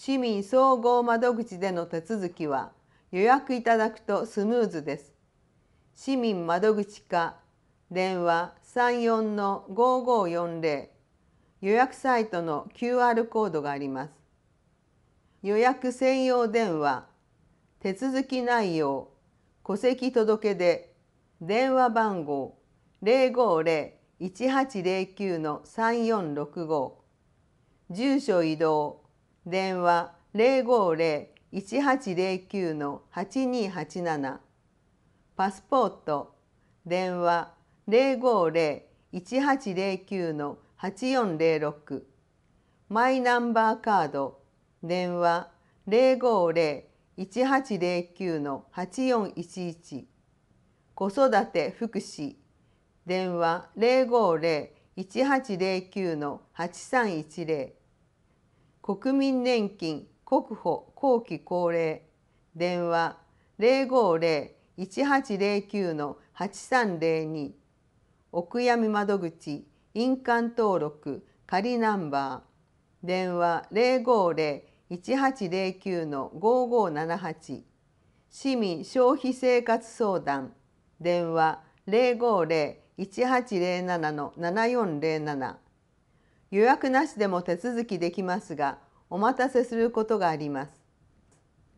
市民総合窓口での手続きは予約いただくとスムーズです。市民窓口課電話34-5540予約サイトの QR コードがあります。予約専用電話手続き内容戸籍届出電話番号050-1809-3465住所移動電話050-1809-8287パスポート電話050-1809-8406マイナンバーカード電話050-1809-8411子育て福祉電話050-1809-8310国民年金国保後期高齢電話050-1809-8302お悔やみ窓口印鑑登録仮ナンバー電話050-1809-5578市民消費生活相談電話050-1807-7407予約なしでも手続きできますが、お待たせすることがあります。